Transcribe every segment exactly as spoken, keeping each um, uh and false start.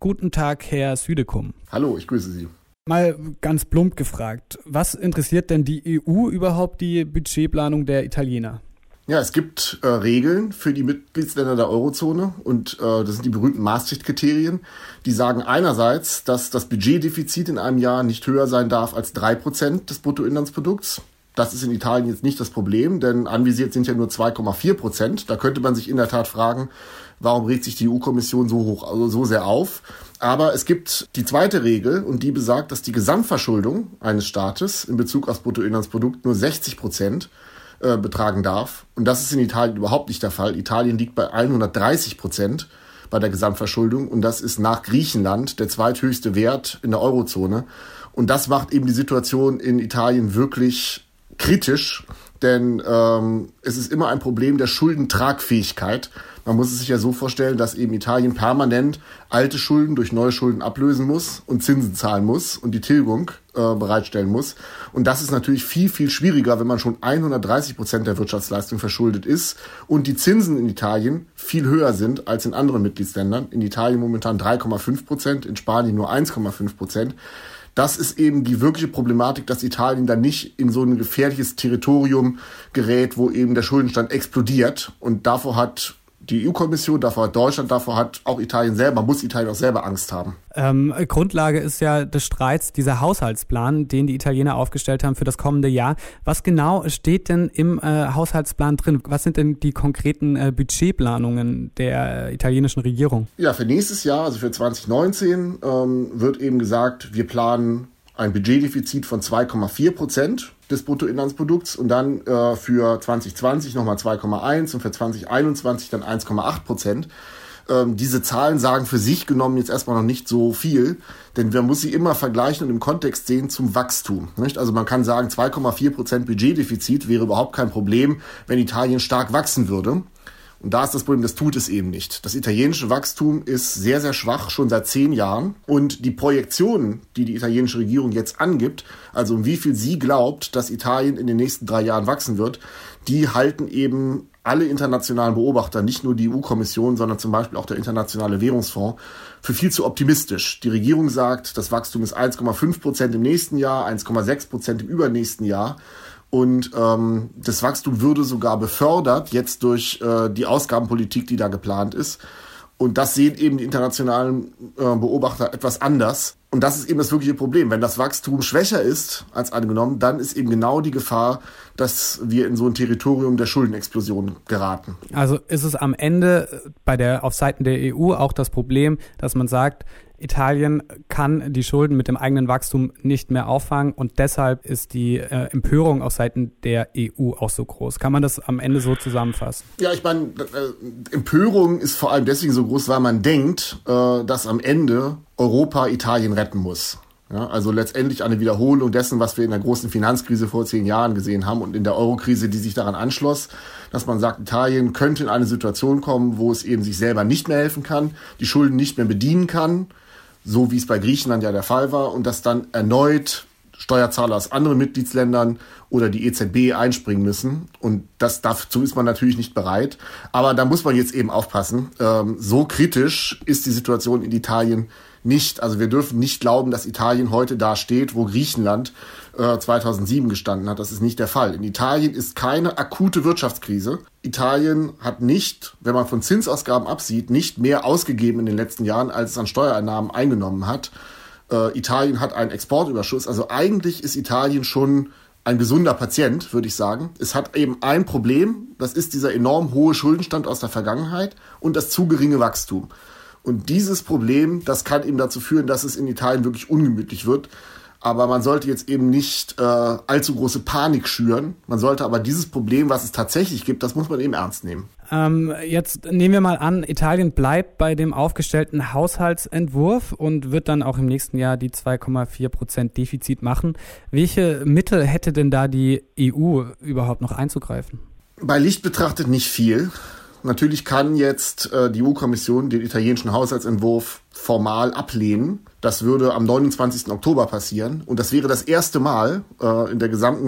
Guten Tag, Herr Südekum. Hallo, ich grüße Sie. Mal ganz plump gefragt, was interessiert denn die E U überhaupt die Budgetplanung der Italiener? Ja, es gibt äh, Regeln für die Mitgliedsländer der Eurozone und äh, das sind die berühmten Maastricht-Kriterien. Die sagen einerseits, dass das Budgetdefizit in einem Jahr nicht höher sein darf als drei Prozent des Bruttoinlandsprodukts. Das ist in Italien jetzt nicht das Problem, denn anvisiert sind ja nur zwei Komma vier Prozent. Da könnte man sich in der Tat fragen, warum regt sich die E U-Kommission so hoch, also so sehr auf? Aber es gibt die zweite Regel und die besagt, dass die Gesamtverschuldung eines Staates in Bezug aufs Bruttoinlandsprodukt nur sechzig Prozent äh, betragen darf. Und das ist in Italien überhaupt nicht der Fall. Italien liegt bei hundertdreißig Prozent bei der Gesamtverschuldung und das ist nach Griechenland der zweithöchste Wert in der Eurozone. Und das macht eben die Situation in Italien wirklich kritisch, denn ähm, es ist immer ein Problem der Schuldentragfähigkeit. Man muss es sich ja so vorstellen, dass eben Italien permanent alte Schulden durch neue Schulden ablösen muss und Zinsen zahlen muss und die Tilgung äh, bereitstellen muss. Und das ist natürlich viel, viel schwieriger, wenn man schon hundertdreißig Prozent der Wirtschaftsleistung verschuldet ist und die Zinsen in Italien viel höher sind als in anderen Mitgliedsländern. In Italien momentan drei Komma fünf Prozent, in Spanien nur eins Komma fünf Prozent. Das ist eben die wirkliche Problematik, dass Italien dann nicht in so ein gefährliches Territorium gerät, wo eben der Schuldenstand explodiert. Und davor hat die E U-Kommission, davor hat Deutschland, davor hat auch Italien selber, muss Italien auch selber Angst haben. Ähm, Grundlage ist ja des Streits dieser Haushaltsplan, den die Italiener aufgestellt haben für das kommende Jahr. Was genau steht denn im äh, Haushaltsplan drin? Was sind denn die konkreten äh, Budgetplanungen der äh, italienischen Regierung? Ja, für nächstes Jahr, also für zwanzig neunzehn, ähm, wird eben gesagt, wir planen ein Budgetdefizit von zwei Komma vier Prozent des Bruttoinlandsprodukts und dann äh, für zwanzig zwanzig nochmal zwei Komma eins und für zwanzig einundzwanzig dann eins Komma acht Prozent. Ähm, diese Zahlen sagen für sich genommen jetzt erstmal noch nicht so viel, denn man muss sie immer vergleichen und im Kontext sehen zum Wachstum. Nicht? Also man kann sagen, zwei Komma vier Prozent Budgetdefizit wäre überhaupt kein Problem, wenn Italien stark wachsen würde. Und da ist das Problem, das tut es eben nicht. Das italienische Wachstum ist sehr, sehr schwach, schon seit zehn Jahren. Und die Projektionen, die die italienische Regierung jetzt angibt, also um wie viel sie glaubt, dass Italien in den nächsten drei Jahren wachsen wird, die halten eben alle internationalen Beobachter, nicht nur die E U-Kommission, sondern zum Beispiel auch der Internationale Währungsfonds, für viel zu optimistisch. Die Regierung sagt, das Wachstum ist eins Komma fünf Prozent im nächsten Jahr, eins Komma sechs Prozent im übernächsten Jahr. Und ähm, das Wachstum würde sogar befördert jetzt durch äh, die Ausgabenpolitik, die da geplant ist. Und das sehen eben die internationalen äh, Beobachter etwas anders. Und das ist eben das wirkliche Problem. Wenn das Wachstum schwächer ist als angenommen, dann ist eben genau die Gefahr, dass wir in so ein Territorium der Schuldenexplosion geraten. Also ist es am Ende bei der auf Seiten der E U auch das Problem, dass man sagt, Italien kann die Schulden mit dem eigenen Wachstum nicht mehr auffangen und deshalb ist die äh, Empörung auf Seiten der E U auch so groß. Kann man das am Ende so zusammenfassen? Ja, ich meine, äh, Empörung ist vor allem deswegen so groß, weil man denkt, äh, dass am Ende Europa Italien retten muss. Ja, also letztendlich eine Wiederholung dessen, was wir in der großen Finanzkrise vor zehn Jahren gesehen haben und in der Eurokrise, die sich daran anschloss, dass man sagt, Italien könnte in eine Situation kommen, wo es eben sich selber nicht mehr helfen kann, die Schulden nicht mehr bedienen kann, so wie es bei Griechenland ja der Fall war, und dass dann erneut Steuerzahler aus anderen Mitgliedsländern oder die E Z B einspringen müssen. Und das dazu ist man natürlich nicht bereit. Aber da muss man jetzt eben aufpassen. Ähm, so kritisch ist die Situation in Italien nicht. Also wir dürfen nicht glauben, dass Italien heute da steht, wo Griechenland äh, zweitausendsieben gestanden hat. Das ist nicht der Fall. In Italien ist keine akute Wirtschaftskrise. Italien hat nicht, wenn man von Zinsausgaben absieht, nicht mehr ausgegeben in den letzten Jahren, als es an Steuereinnahmen eingenommen hat. Äh, Italien hat einen Exportüberschuss. Also eigentlich ist Italien schon ein gesunder Patient, würde ich sagen. Es hat eben ein Problem, das ist dieser enorm hohe Schuldenstand aus der Vergangenheit und das zu geringe Wachstum. Und dieses Problem, das kann eben dazu führen, dass es in Italien wirklich ungemütlich wird. Aber man sollte jetzt eben nicht äh, allzu große Panik schüren. Man sollte aber dieses Problem, was es tatsächlich gibt, das muss man eben ernst nehmen. Ähm, jetzt nehmen wir mal an, Italien bleibt bei dem aufgestellten Haushaltsentwurf und wird dann auch im nächsten Jahr die zwei Komma vier Prozent Defizit machen. Welche Mittel hätte denn da die E U überhaupt noch einzugreifen? Bei Licht betrachtet nicht viel. Natürlich kann jetzt äh, die E U-Kommission den italienischen Haushaltsentwurf formal ablehnen. Das würde am neunundzwanzigsten Oktober passieren. Und das wäre das erste Mal äh, in der gesamten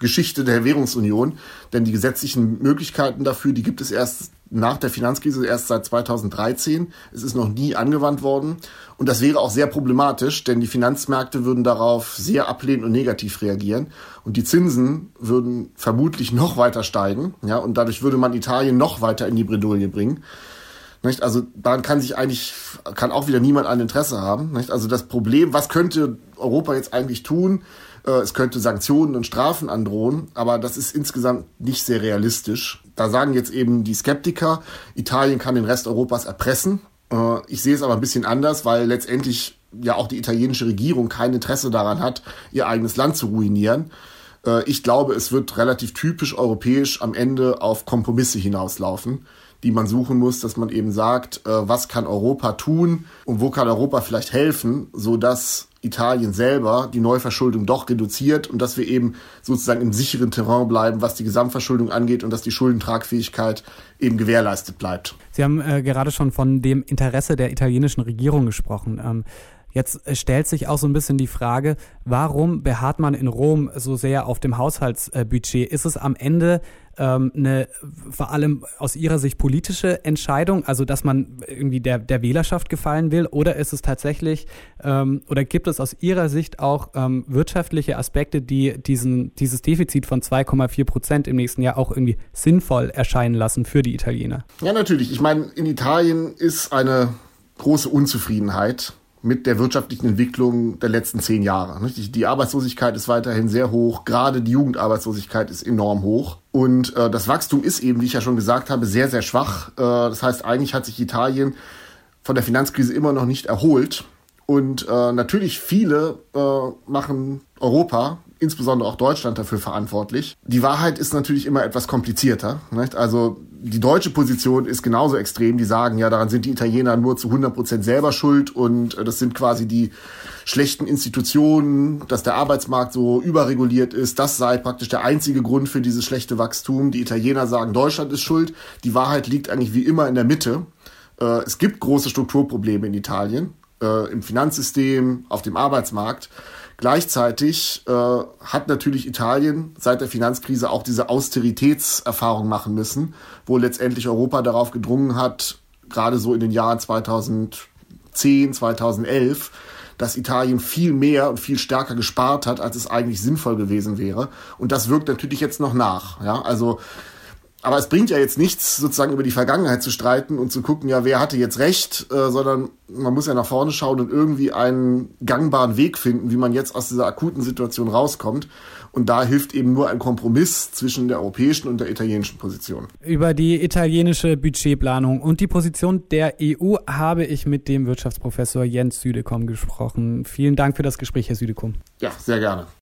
Geschichte der Währungsunion, denn die gesetzlichen Möglichkeiten dafür, die gibt es erst nach der Finanzkrise, erst seit zweitausenddreizehn. Es ist noch nie angewandt worden und das wäre auch sehr problematisch, denn die Finanzmärkte würden darauf sehr ablehnend und negativ reagieren und die Zinsen würden vermutlich noch weiter steigen, ja, und dadurch würde man Italien noch weiter in die Bredouille bringen. Nicht? Also daran kann sich eigentlich, kann auch wieder niemand ein Interesse haben. Nicht? Also das Problem, was könnte Europa jetzt eigentlich tun? Es könnte Sanktionen und Strafen androhen, aber das ist insgesamt nicht sehr realistisch. Da sagen jetzt eben die Skeptiker, Italien kann den Rest Europas erpressen. Ich sehe es aber ein bisschen anders, weil letztendlich ja auch die italienische Regierung kein Interesse daran hat, ihr eigenes Land zu ruinieren. Ich glaube, es wird relativ typisch europäisch am Ende auf Kompromisse hinauslaufen, die man suchen muss, dass man eben sagt, was kann Europa tun und wo kann Europa vielleicht helfen, sodass Italien selber die Neuverschuldung doch reduziert und dass wir eben sozusagen im sicheren Terrain bleiben, was die Gesamtverschuldung angeht und dass die Schuldentragfähigkeit eben gewährleistet bleibt. Sie haben äh, gerade schon von dem Interesse der italienischen Regierung gesprochen. Ähm, Jetzt stellt sich auch so ein bisschen die Frage, warum beharrt man in Rom so sehr auf dem Haushaltsbudget? Ist es am Ende ähm, eine vor allem aus Ihrer Sicht politische Entscheidung, also dass man irgendwie der, der Wählerschaft gefallen will, oder ist es tatsächlich ähm, oder gibt es aus Ihrer Sicht auch ähm, wirtschaftliche Aspekte, die diesen dieses Defizit von zwei Komma vier Prozent im nächsten Jahr auch irgendwie sinnvoll erscheinen lassen für die Italiener? Ja, natürlich. Ich meine, in Italien ist eine große Unzufriedenheit mit der wirtschaftlichen Entwicklung der letzten zehn Jahre. Die Arbeitslosigkeit ist weiterhin sehr hoch, gerade die Jugendarbeitslosigkeit ist enorm hoch. Und äh, das Wachstum ist eben, wie ich ja schon gesagt habe, sehr, sehr schwach. Äh, das heißt, eigentlich hat sich Italien von der Finanzkrise immer noch nicht erholt. Und äh, natürlich viele äh, machen Europa, insbesondere auch Deutschland, dafür verantwortlich. Die Wahrheit ist natürlich immer etwas komplizierter. Nicht? Also die deutsche Position ist genauso extrem. Die sagen, ja, daran sind die Italiener nur zu hundert Prozent selber schuld und äh, das sind quasi die schlechten Institutionen, dass der Arbeitsmarkt so überreguliert ist. Das sei praktisch der einzige Grund für dieses schlechte Wachstum. Die Italiener sagen, Deutschland ist schuld. Die Wahrheit liegt eigentlich wie immer in der Mitte. Äh, es gibt große Strukturprobleme in Italien, äh, im Finanzsystem, auf dem Arbeitsmarkt. Gleichzeitig äh, hat natürlich Italien seit der Finanzkrise auch diese Austeritätserfahrung machen müssen, wo letztendlich Europa darauf gedrungen hat, gerade so in den Jahren zweitausendzehn, zweitausendelf, dass Italien viel mehr und viel stärker gespart hat, als es eigentlich sinnvoll gewesen wäre. Und das wirkt natürlich jetzt noch nach. Ja, also aber es bringt ja jetzt nichts, sozusagen über die Vergangenheit zu streiten und zu gucken, ja, wer hatte jetzt recht, äh, sondern man muss ja nach vorne schauen und irgendwie einen gangbaren Weg finden, wie man jetzt aus dieser akuten Situation rauskommt. Und da hilft eben nur ein Kompromiss zwischen der europäischen und der italienischen Position. Über die italienische Budgetplanung und die Position der E U habe ich mit dem Wirtschaftsprofessor Jens Südekum gesprochen. Vielen Dank für das Gespräch, Herr Südekum. Ja, sehr gerne.